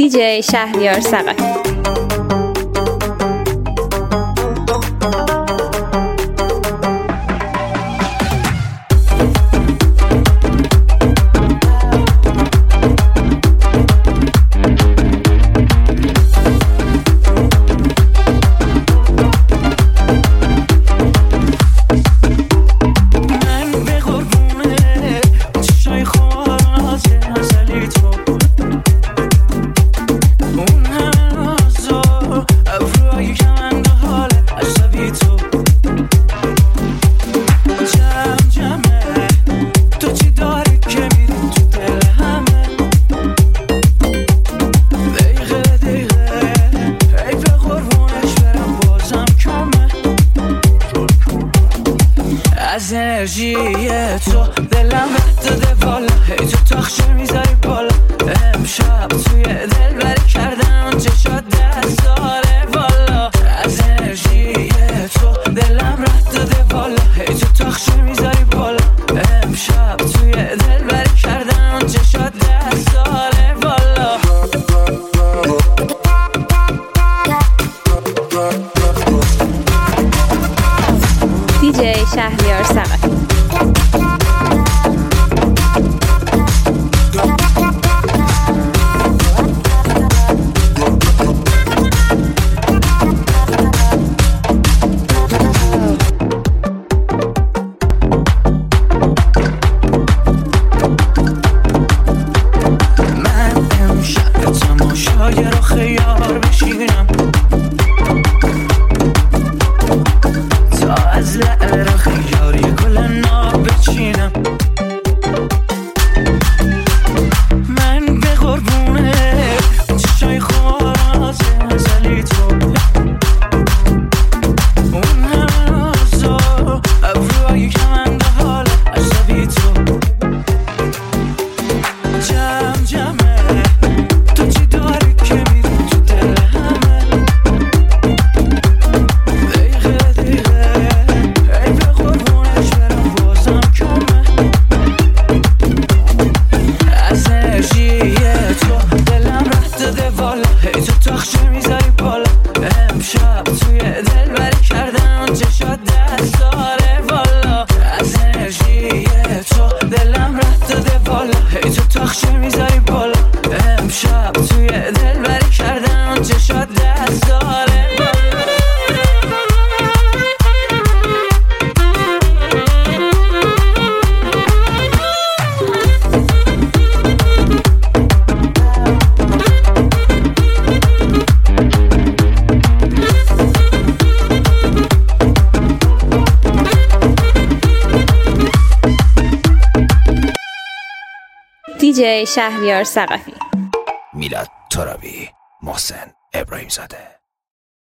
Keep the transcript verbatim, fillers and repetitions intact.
دیجی شهریار ثقفی. از انرژی تو دلم رد داده بالا، هی تو تاخچه میذاری بالا. امشب توی دل بری کردم چشات دست داره بالا. از انرژی تو دلم رد داده بالا، هی تو تاخچه میذاری بالا. امشب توی دل بری کردم چشات دست داره بالا. دیجی شهریار ثقفی. من امشب تماشای رو خیار بشینم، تا از لعل رو خیاری گل ناب بچینم. من به قربونه چشای خواهد ازلی تو، اون همه نازا ابروهای کمنده حال عصبی تو. جمع جمعه تو چی داری که میری تو دل همه. دقیقه دقیقه ای به قربونش برم بازم کمه. از انرژی تو دلم رد داده بالا، هی تو تاخچه میذاری بالا. امشب توی دل بری کردم چشات دست داره بالا. از انرژی تو دلم رد داده بالا، هی تو تاخچه میذاری بالا. امشب توی دل بری کردم چشات دست داره بالا. دیجی شهریار ثقفی. میلاد ترابی، محسن ابراهیم زاده.